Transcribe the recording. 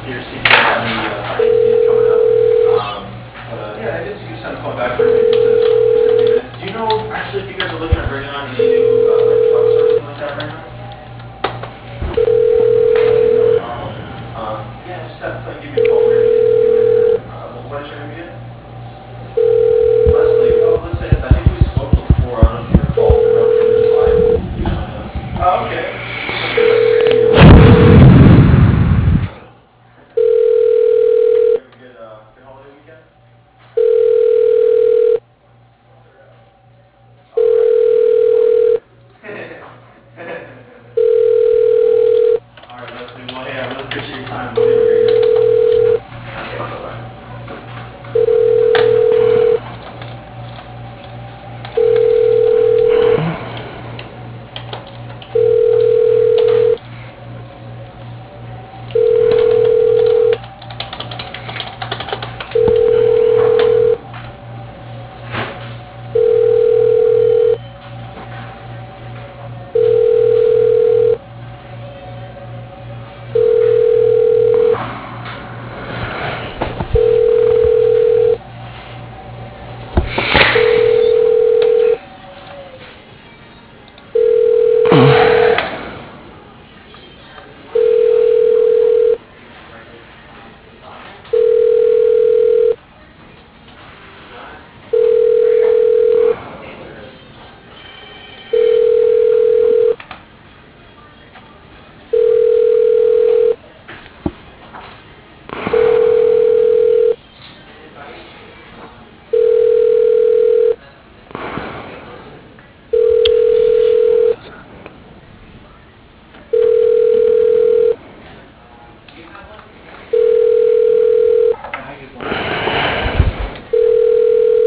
your senior on the finance meeting coming up. Yeah, I guess you could just kind of call back for maybe just a few minutes. Do you know actually if you guys are looking at bringing on any new like trucks or anything like that right now? Okay, no problem. Yeah, just have to give me a call whenever you can do it. What is your name again?